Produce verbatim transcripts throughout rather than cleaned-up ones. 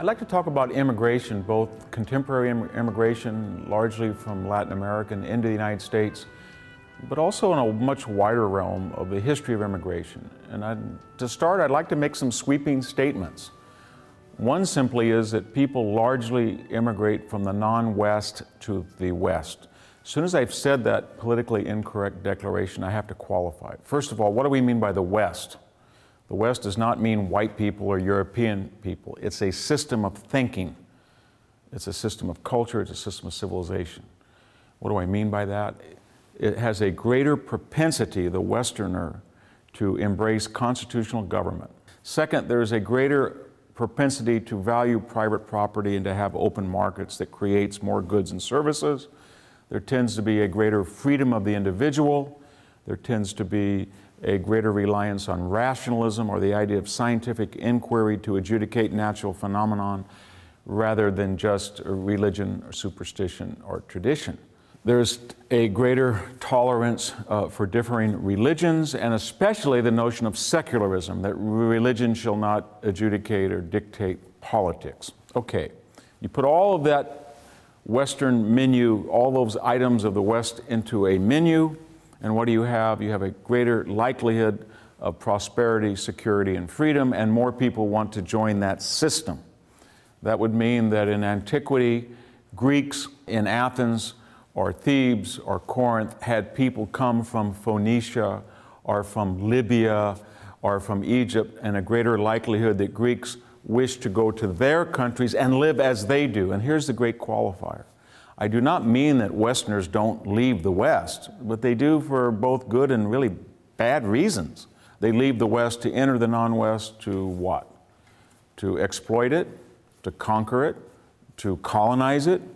like to talk about immigration, both contemporary im- immigration, largely from Latin America and into the United States, but also in a much wider realm of the history of immigration. And I'd, to start, I'd like to make some sweeping statements. One simply is that people largely immigrate from the non-West to the West. As soon as I've said that politically incorrect declaration, I have to qualify it. First of all, what do we mean by the West? The West does not mean white people or European people. It's a system of thinking. It's a system of culture. It's a system of civilization. What do I mean by that? It has a greater propensity, the Westerner, to embrace constitutional government. Second, there's a greater propensity to value private property and to have open markets that creates more goods and services. There tends to be a greater freedom of the individual. There tends to be a greater reliance on rationalism or the idea of scientific inquiry to adjudicate natural phenomenon rather than just religion or superstition or tradition. There's a greater tolerance uh, for differing religions, and especially the notion of secularism, that religion shall not adjudicate or dictate politics. Okay, you put all of that Western menu, all those items of the West into a menu, and what do you have? You have a greater likelihood of prosperity, security, and freedom, and more people want to join that system. That would mean that in antiquity, Greeks in Athens or Thebes or Corinth had people come from Phoenicia or from Libya or from Egypt, and a greater likelihood that Greeks wish to go to their countries and live as they do. And here's the great qualifier. I do not mean that Westerners don't leave the West, but they do for both good and really bad reasons. They leave the West to enter the non-West to what? To exploit it, to conquer it, to colonize it,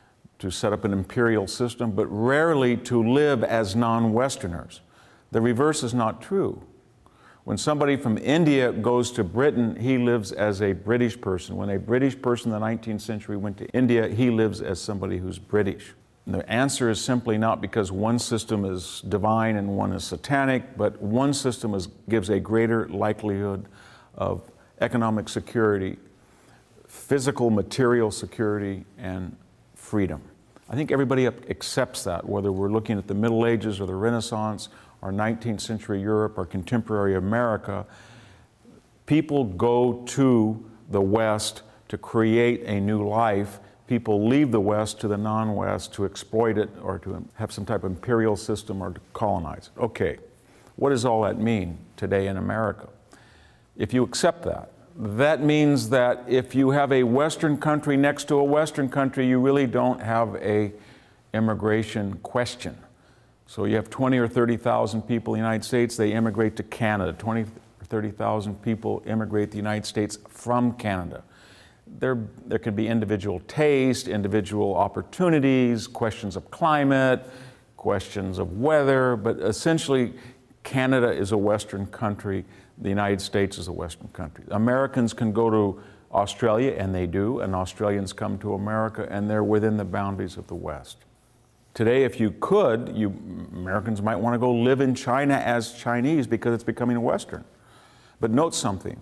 to set up an imperial system, but rarely to live as non-Westerners. The reverse is not true. When somebody from India goes to Britain, he lives as a British person. When a British person in the nineteenth century went to India, he lives as somebody who's British. And the answer is simply not because one system is divine and one is satanic, but one system is, gives a greater likelihood of economic security, physical, material security, and freedom. I think everybody accepts that, whether we're looking at the Middle Ages or the Renaissance, or nineteenth century Europe, or contemporary America. People go to the West to create a new life. People leave the West to the non-West to exploit it or to have some type of imperial system or to colonize it. Okay, what does all that mean today in America? If you accept that, that means that if you have a Western country next to a Western country, you really don't have a immigration question. So you have twenty or thirty thousand people in the United States, they immigrate to Canada. twenty or thirty thousand people immigrate to the United States from Canada. There, there can be individual taste, individual opportunities, questions of climate, questions of weather, but essentially Canada is a Western country, the United States is a Western country. Americans can go to Australia, and they do, and Australians come to America, and they're within the boundaries of the West. Today, if you could, you Americans might want to go live in China as Chinese because it's becoming Western. But note something.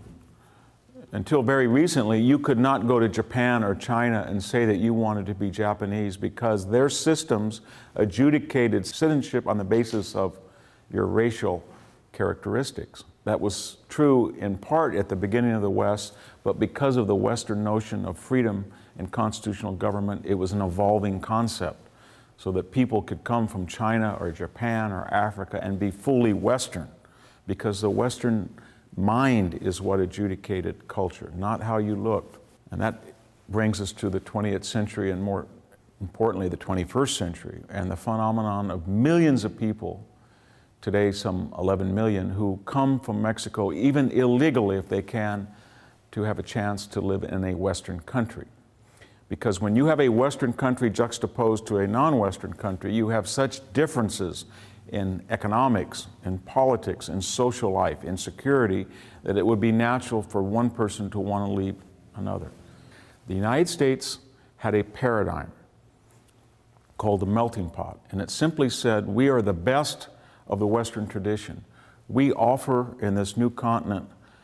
Until very recently, you could not go to Japan or China and say that you wanted to be Japanese because their systems adjudicated citizenship on the basis of your racial characteristics. That was true in part at the beginning of the West, but because of the Western notion of freedom and constitutional government, it was an evolving concept, so that people could come from China or Japan or Africa and be fully Western, because the Western mind is what adjudicated culture, not how you looked. And that brings us to the twentieth century, and more importantly, the twenty-first century, and the phenomenon of millions of people, today some eleven million, who come from Mexico, even illegally if they can, to have a chance to live in a Western country. Because when you have a Western country juxtaposed to a non-Western country, you have such differences in economics, in politics, in social life, in security, that it would be natural for one person to want to leave another. The United States had a paradigm called the melting pot, and it simply said, we are the best of the Western tradition. We offer in this new continent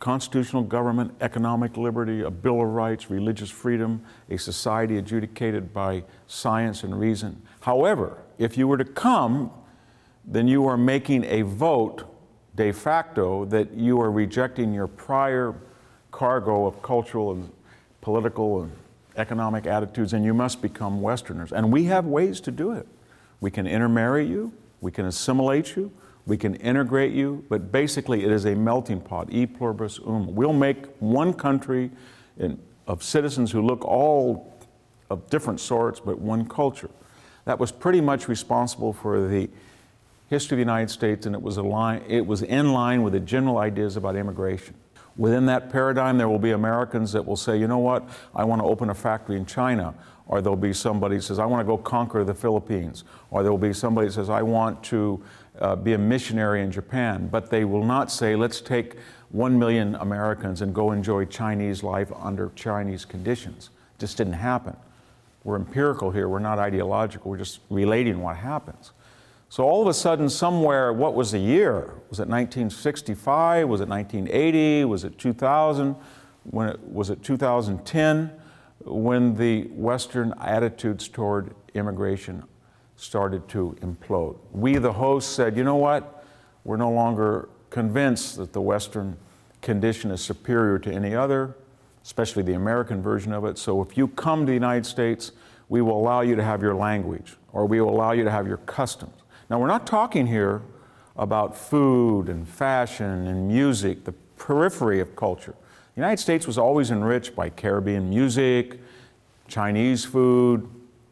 constitutional government, economic liberty, a Bill of Rights, religious freedom, a society adjudicated by science and reason. However, if you were to come, then you are making a vote de facto that you are rejecting your prior cargo of cultural and political and economic attitudes, and you must become Westerners. And we have ways to do it. We can intermarry you, we can assimilate you, we can integrate you, but basically it is a melting pot, e pluribus unum. We'll make one country in, of citizens who look all of different sorts, but one culture. That was pretty much responsible for the history of the United States, and it was, align, it was in line with the general ideas about immigration. Within that paradigm, there will be Americans that will say, you know what, I want to open a factory in China. Or there'll be somebody who says, I want to go conquer the Philippines. Or there will be somebody who says, I want to uh, be a missionary in Japan. But they will not say, let's take one million Americans and go enjoy Chinese life under Chinese conditions. It just didn't happen. We're empirical here, we're not ideological, we're just relating what happens. So all of a sudden, somewhere, what was the year? Was it nineteen sixty-five? Was it nineteen eighty? Was it two thousand? When it, was it two thousand ten? When the Western attitudes toward immigration started to implode. We, the hosts, said, you know what? We're no longer convinced that the Western condition is superior to any other, especially the American version of it. So if you come to the United States, we will allow you to have your language, or we will allow you to have your customs. Now, we're not talking here about food and fashion and music, the periphery of culture. The United States was always enriched by Caribbean music, Chinese food,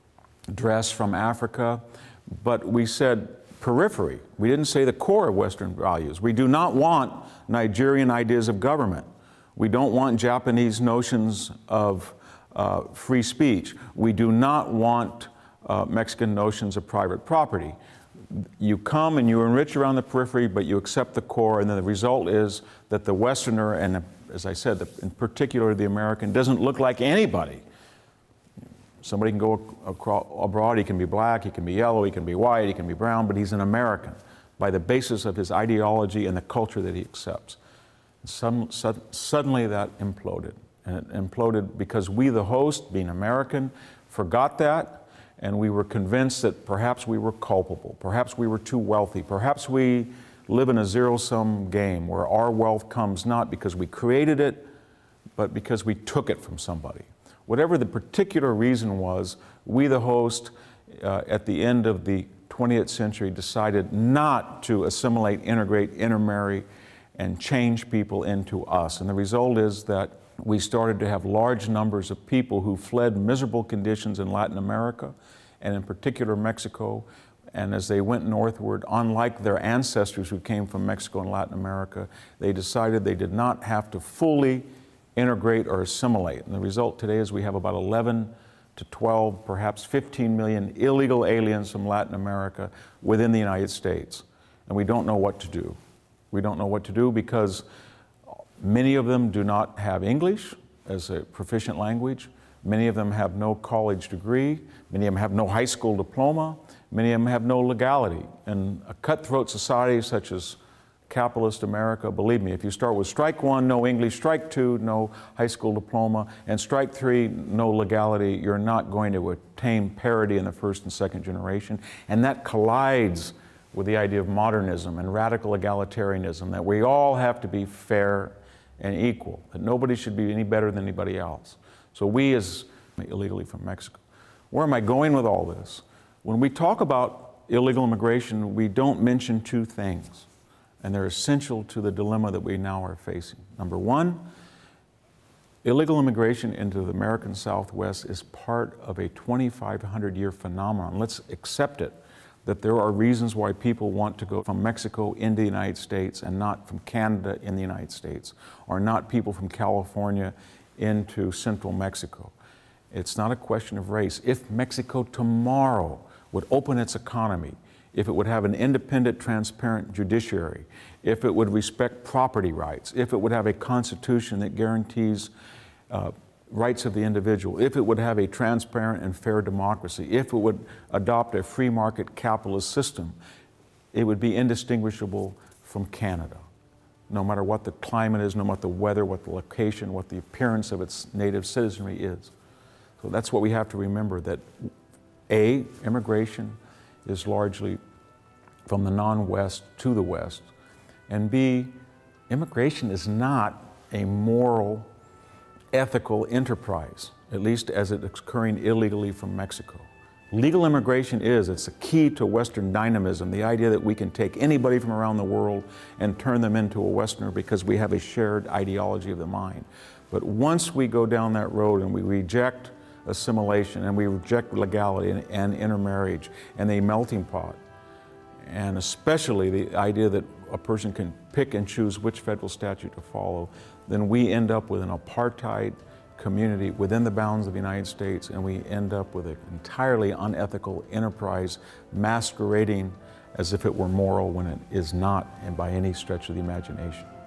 dress from Africa, but we said periphery. We didn't say the core of Western values. We do not want Nigerian ideas of government. We don't want Japanese notions of uh, free speech. We do not want uh, Mexican notions of private property. You come and you enrich around the periphery, but you accept the core, and then the result is that the Westerner, and as I said, in particular the American, doesn't look like anybody. Somebody can go across, abroad, he can be black, he can be yellow, he can be white, he can be brown, but he's an American by the basis of his ideology and the culture that he accepts. Some, sud, suddenly that imploded, and it imploded because we, the host, being American, forgot that. And we were convinced that perhaps we were culpable, perhaps we were too wealthy, perhaps we live in a zero-sum game where our wealth comes not because we created it, but because we took it from somebody. Whatever the particular reason was, we, the host, uh, at the end of the twentieth century, decided not to assimilate, integrate, intermarry, and change people into us. And the result is that we started to have large numbers of people who fled miserable conditions in Latin America, and in particular Mexico. And as they went northward, unlike their ancestors who came from Mexico and Latin America, they decided they did not have to fully integrate or assimilate. And the result today is we have about eleven to twelve, perhaps fifteen million illegal aliens from Latin America within the United States. And we don't know what to do. We don't know what to do because many of them do not have English as a proficient language. Many of them have no college degree. Many of them have no high school diploma. Many of them have no legality. In a cutthroat society such as capitalist America, believe me, if you start with strike one, no English, strike two, no high school diploma, and strike three, no legality, you're not going to attain parity in the first and second generation. And that collides with the idea of modernism and radical egalitarianism, that we all have to be fair and equal, that nobody should be any better than anybody else. So we as illegally from Mexico. Where am I going with all this? When we talk about illegal immigration, we don't mention two things, and they're essential to the dilemma that we now are facing. Number one, illegal immigration into the American Southwest is part of a twenty-five hundred year phenomenon. Let's accept it, that there are reasons why people want to go from Mexico into the United States and not from Canada in the United States, or not people from California into central Mexico. It's not a question of race. If Mexico tomorrow would open its economy, if it would have an independent, transparent judiciary, if it would respect property rights, if it would have a constitution that guarantees uh, rights of the individual, if it would have a transparent and fair democracy, if it would adopt a free market capitalist system, it would be indistinguishable from Canada. no matter what the climate is, no matter what the weather, what the location, what the appearance of its native citizenry is. So that's what we have to remember, that A, immigration is largely from the non-West to the West, and B, immigration is not a moral, ethical enterprise, at least as it's occurring illegally from Mexico. Legal immigration is, it's a key to Western dynamism, the idea that we can take anybody from around the world and turn them into a Westerner because we have a shared ideology of the mind. But once we go down that road and we reject assimilation and we reject legality and, and intermarriage and a melting pot, and especially the idea that a person can pick and choose which federal statute to follow, then we end up with an apartheid community within the bounds of the United States, and we end up with an entirely unethical enterprise masquerading as if it were moral when it is not, and by any stretch of the imagination.